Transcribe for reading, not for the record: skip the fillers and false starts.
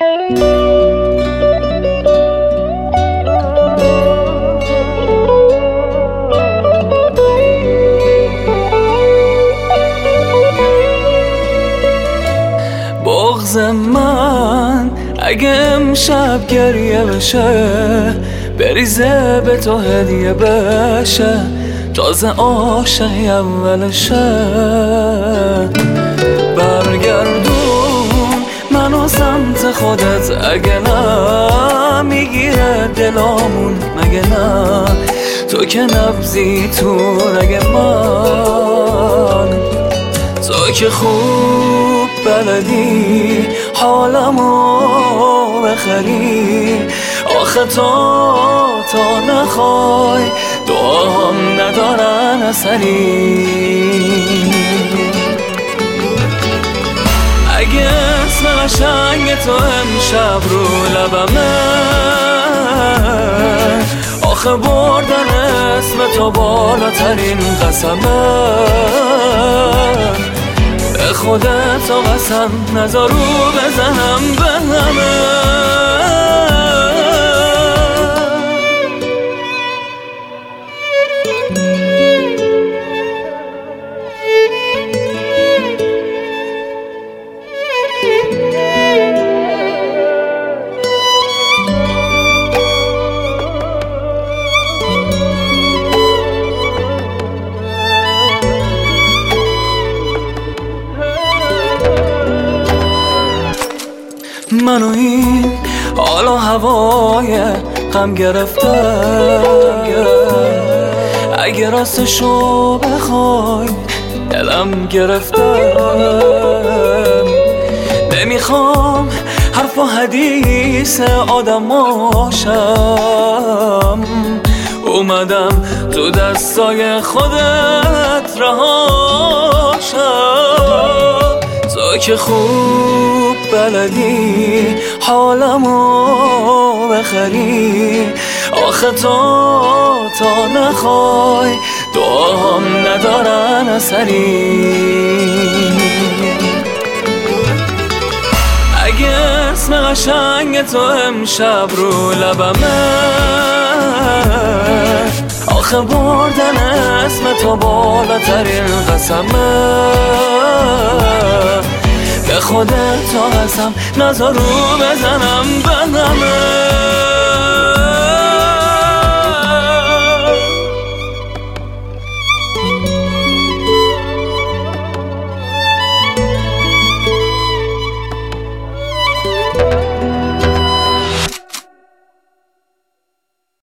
بغض من اگه امشب گریه بشه، بریزه به تو هدیه بشه، تازه عاشقی اولشه. برگردون منو سمت خودت، اگه نه میگیره دلامون، مگه نه تو که نبضی تو رگ من، تو که خوب بلدی حالمو بخری. آخه تا نخوای دعام ندارن اثری. اگه اسم قشنگ تو امشب رو لبمه، آخه بردن اسم تو بالاترین قسمه. به خودت و قسم نذار رو بزنم به همه. منو این حالا هوای غم گرفته، اگه راستشو بخوای دلم گرفته. نمیخوام حرف و حدیث آدماشم، اومدم تو دستای خودت رهاشم. تو که خوب بلدی حالمو بخری. آخه تا نخوای دعام ندارن اثری. اگه اسم قشنگ تو امشب رو لبمه، آخه بردن اسم تو بالاترین قسمه. به خودت و قسم نذار رو بزنم به همه.